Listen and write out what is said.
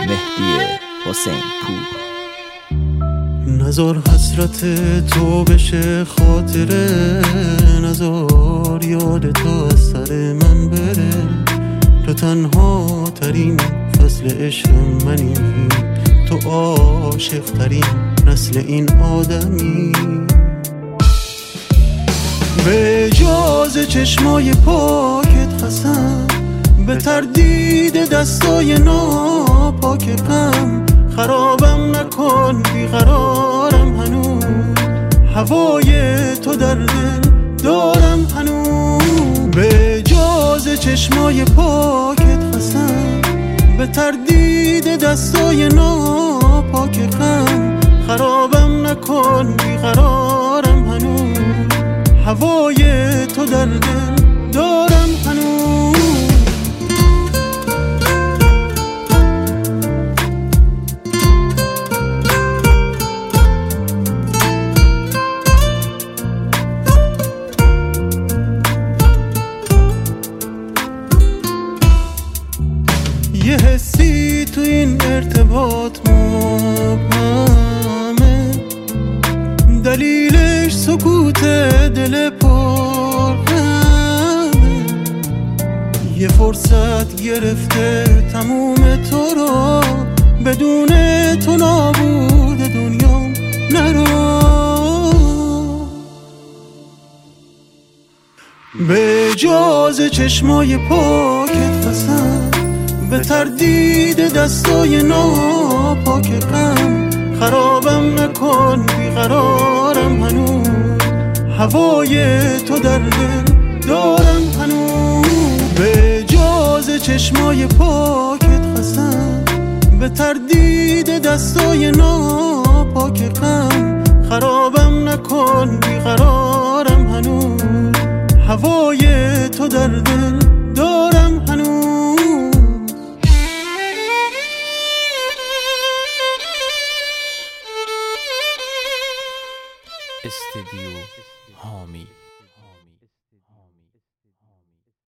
مهدی حسین پور. نزار حسرت تو بشه خاطره، نزار یاد تو از سر من بره. تو تنها ترین فصل عشق منی، تو عاشق ترین نسل این آدمی. به جاز چشمای پاکت قسم، به تردید دستای ناپاک غم. خرابم نکن بیقرارم هنوز، هوای تو در دل دارم هنوز. به جاز چشمای پاکت قسم، به تردید دستای ناپاک غم. خرابم نکن بیقرارم هنوز، هوای تو در دل دارم هنوز. یه حسی تو این ارتباط مبهمه، دلیلش سکوت دل پرغمه. یه فرصت گرفته تموم تو رو، بدون تو نابود دنیام نرو. به جاز چشمای پاکت قسم، به تردید دستای ناپاک غم. خرابم نکن بیقرارم هنوز، هوای تو در دل دارم هنوز. به جاز چشمای پاکت قسم، به تردید دستای ناپاک غم. خرابم نکن بیقرارم هنوز، هوای تو در دل دارم هنوز. استودیو حامی.